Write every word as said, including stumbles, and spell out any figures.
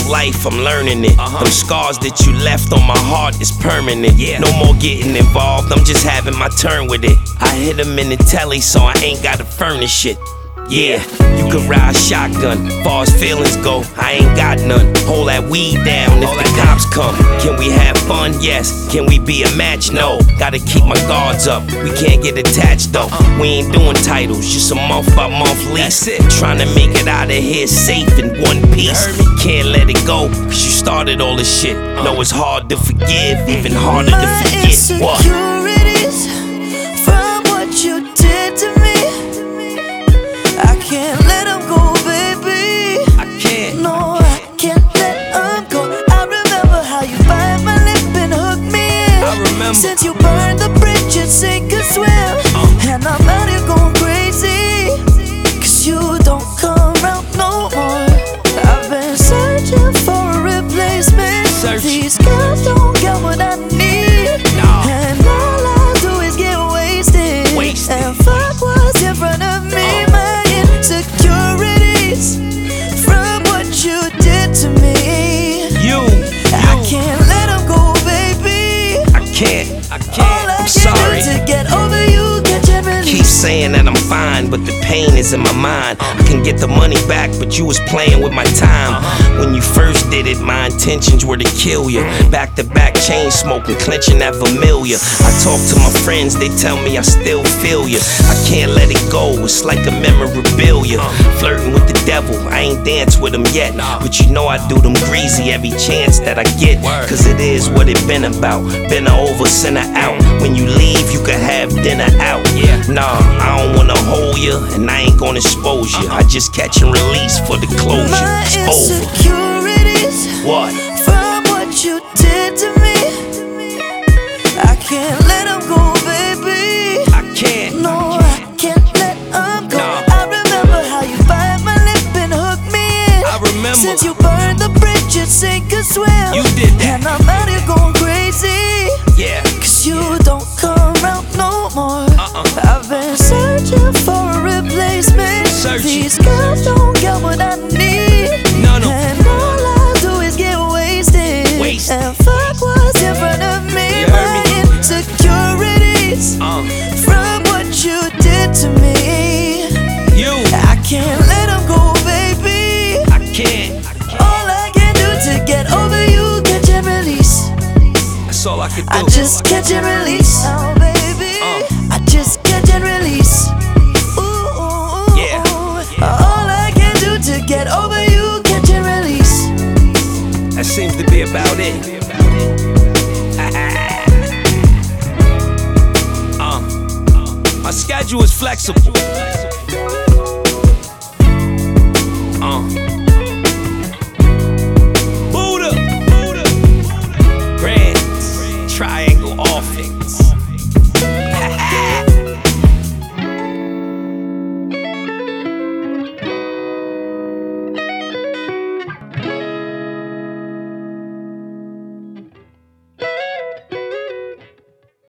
life, I'm learning it. Uh-huh. Them scars that you left on my heart is permanent. Yeah. No more getting involved, I'm just having my turn with it. I hit them in the telly, so I ain't gotta furnish it. Yeah, you could ride shotgun. Far as feelings go, I ain't got none. Hold that weed down if the cops come. Can we have fun? Yes. Can we be a match? No. Gotta keep my guards up. We can't get attached though. We ain't doing titles, just a month by month lease. Trying to make it out of here safe in one piece. Can't let it go, cause you started all this shit. Know it's hard to forgive, even harder to forget. What? Insecurities from what you did to me. I can't let them go, baby. I can't. No, I can't let them go. I remember how you bite my lip and hook me in. I remember. Since you burned the bridge, you sink or swim. Uh. And I'm out here going crazy, cause you don't come around no more. I've been searching for a replacement. Search. These girls don't get what I need. Nah. And all I do is get wasted, Wasted. and fuck what's in front of me. Uh. My insecurities from what you did to me. You, I you. can't let them go, baby. I can't, I All can't, I I'm can sorry. do to get over you, catch and release. Keep saying that I'm fine, but the pain is in my mind. I can get the money back, but you was playing with my time. When you first did it, my intentions were to kill you. Back to back, chain smoking, clenching that familiar. I talk to my friends, they tell me I still feel you. I can't let it go, it's like a memorabilia. Flirting with the devil, I ain't danced with him yet. But you know I do them greasy every chance that I get. Cause it is what it been about. Been a over, sinner out. When you leave, you can have dinner out. Nah, I don't wanna hold you, and I ain't gonna expose you. I just catch and release for the closure. My It's over. insecurities What? from what you did to me. I can't let them go, baby. I can't. No, I can't let them go. Nah. I remember how you bite my lip and hook me in. I remember. Since you burned the bridge, you sink or swim. You did that. And I'm out here going crazy, Yeah. cause you don't come around no more. Uh-uh. I've been searching for a replacement. Searching. These girls don't get what I need. No, no. And all I do is get wasted, Wasted. and fuck what's in front of me. You heard My me? insecurities Uh, from what you did to me. you. I can't let them go, baby. I can't. All I can do to get over you, catch and release. That's all I can do. I just catch and release. Oh, baby. Uh. I just catch and release. Ooh, ooh, ooh, Yeah. ooh. All I can do to get over you, catch and release. That seems to be about it. uh, my schedule is flexible. Uh.